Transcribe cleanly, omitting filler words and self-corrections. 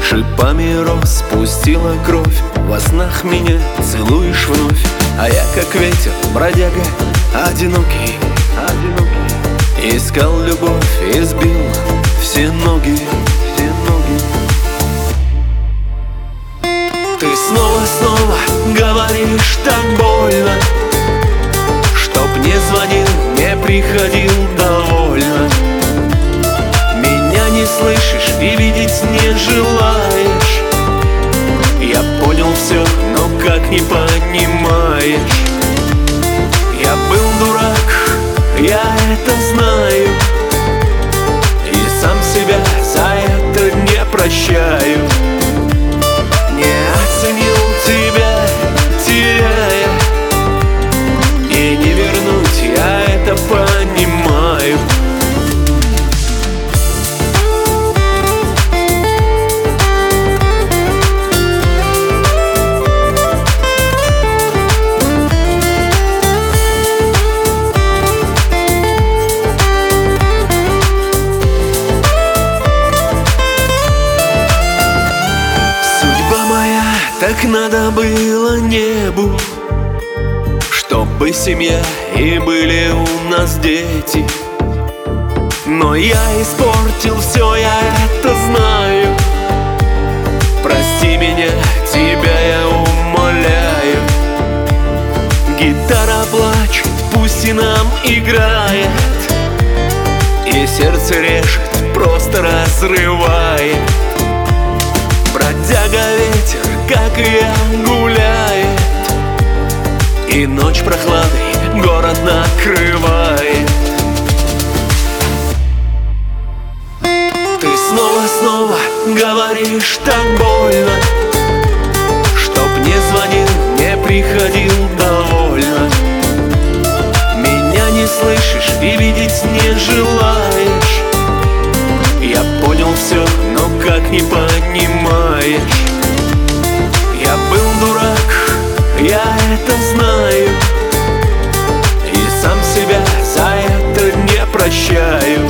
Шипами роз спустила кровь, во снах меня целуешь вновь. А я как ветер, бродяга, одинокий, искал любовь и сбил все ноги. Ты снова говоришь так больно, чтоб не звонил, не приходил, довольно. Меня не слышишь и видеть не желаешь. Я понял все, но как не понимаешь. Я был дурак, я это знаю, и сам себя за это не прощаю. Не оценил тебя, теряя, и не вернуть, я это понимаю. Так надо было небу, чтобы семья и были у нас дети. Но я испортил все, я это знаю. Прости меня, тебя я умоляю. Гитара плачет, пусть и нам играет, и сердце режет, просто разрывает. Бродяга ветер, как и я, гуляет, и ночь прохладой город накрывает. Ты снова говоришь так больно, чтоб не звонил, не приходил, довольно. Меня не слышишь и видеть не желаешь. Я понял все, но как не понимаешь. Я был дурак, я это знаю, и сам себя за это не прощаю.